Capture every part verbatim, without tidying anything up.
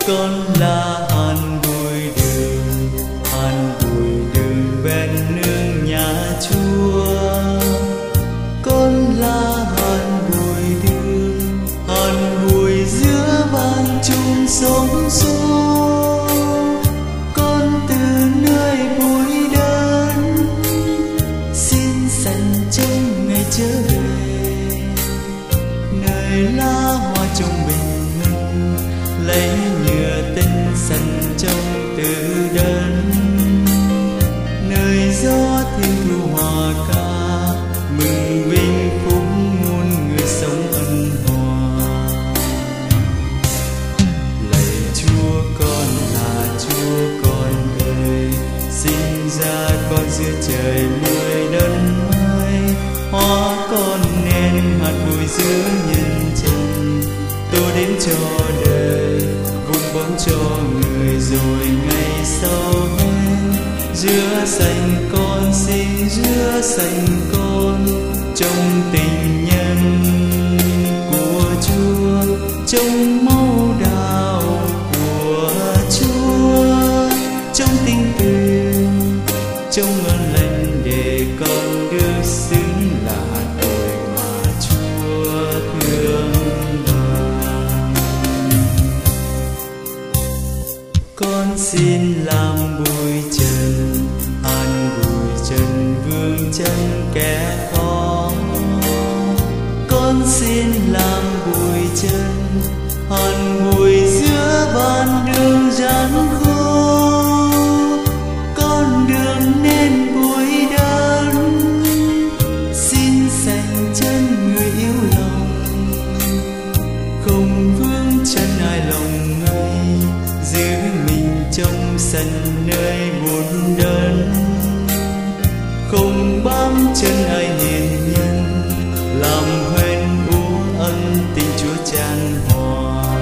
Con là hàn bụi đường, hàn bụi đường ven nương nhà Chúa. Con là hàn bụi đường, hàn bụi giữa ban chung sống số. Con từ nơi bụi đơn xin dành trong ngày trở về, nơi lá hoa trong bình minh lấy nhựa tinh xanh trong từ đơn, nơi gió thiên thu hòa ca mừng vinh phúc muôn người sống ân hòa. Lạy Chúa, con là Chúa con ơi, sinh ra con giữa trời mười đất mới, hóa con nên hạt bụi giữa nhân trần. Tôi đến cho đời vun bón cho người rồi ngày sau hết. Giữa xanh con xin giữa xanh con trong tình nhân của Chúa, trong máu đào của Chúa, trong tình tuyền, trong ơn lành để con được xứng là tội mà Chúa thương ban. Con xin làm bụi trần, hàn bụi trần vương chân kẻ khó. Con xin làm bụi trần, hàn bụi giữa ban đường gian khô. Con đường nên bụi đơn xin dành chân người yêu lòng, không vướng chân ai lòng ngây, giữ mình trong sân nơi buồn đơn, không bám chân ai hiền nhân, làm hoen uống ân tình Chúa chan hòa.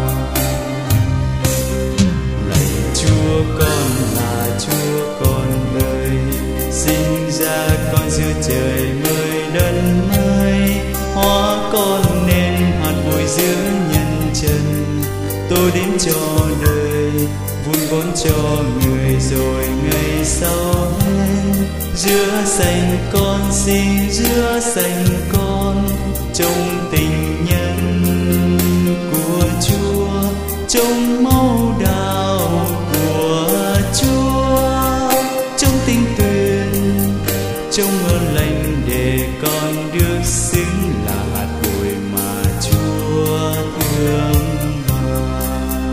Lạy Chúa, con là Chúa con ơi, sinh ra con giữa trời mới đất mới, hóa con nên hạt bụi giữa nhân trần. Tôi đến cho đời vun bón cho người rồi ngày sau hết. Giữa xanh con xin giữa xanh con trong tình nhân của Chúa, trong máu đào của Chúa, trong tình tuyền, trong ơn lành để con được xứng là hạt bụi mà Chúa thương ban.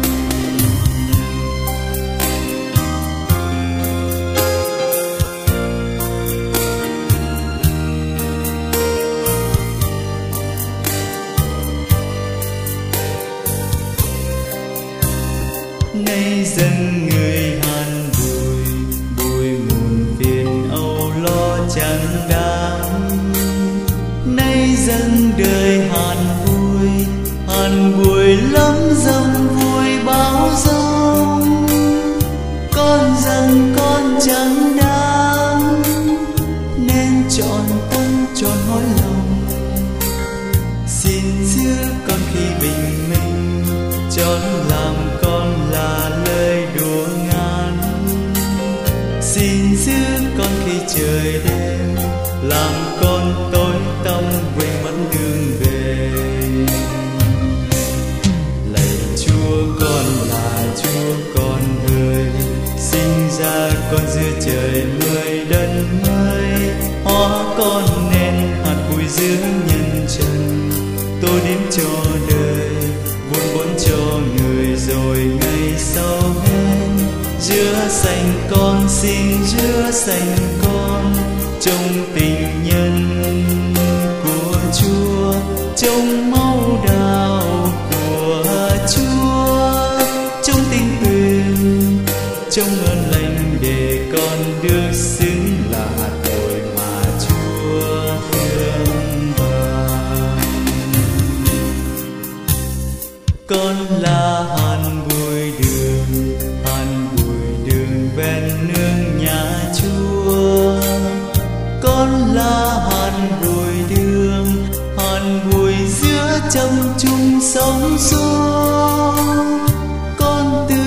Nay dân người hàn bụi, bụi muôn phiền âu lo chẳng đáng. Nay dân đời hàn bụi, hàn bụi lắm dòng vui báo rông. Con rằng con chẳng đáng nên chọn tâm chọn hỏi lòng, xin giữ con khi bình minh, chọn làm con là lời đùa ngàn. Xin giữ con khi trời đêm, làm con tối tăm quên mất đường về. Lạy Chúa, con là Chúa con ơi, sinh ra con giữa trời mới đất mới, hóa con nên hạt bụi giữa nhân trần. Tôi đến cho đời vun bón cho người rồi ngày sau hết. Giữa xanh con xin giữa xanh con trong tình nhân của Chúa, trong máu đào của Chúa, trong tình tuyền, trong ơn lành để con được xứng là hạt bụi mà Chúa thương ban. Con là hàn bụi đường, hàn bụi đường ven nương nhà Chúa. Con là hàn bụi đường, hàn bụi giữa trong chung sống số. Con từ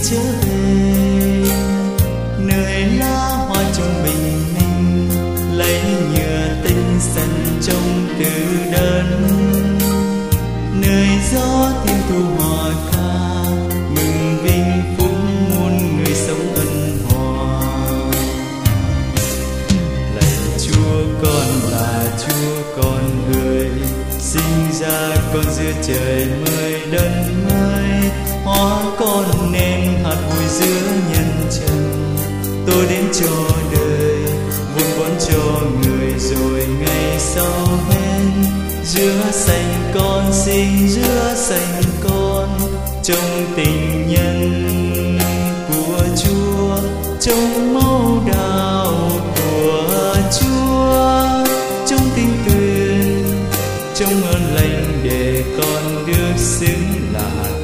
trở về nơi lá hoa trong bình minh, lấy nhựa tinh sần trong từ đơn, nơi gió thêm thu hòa ca mừng vinh phúc muôn người sống ân hòa. Lạy Chúa, con là Chúa con ơi, sinh ra con giữa trời mới đất mới, hóa con nên hạt bụi giữa nhân trần. Tôi đến cho đời vun bón cho người rồi ngày sau hết, giữa sanh con sinh giữa sanh con, trong tình nhân của Chúa, trong máu đào của Chúa, trong tình tuyển, trong ơn lành để con được xứng là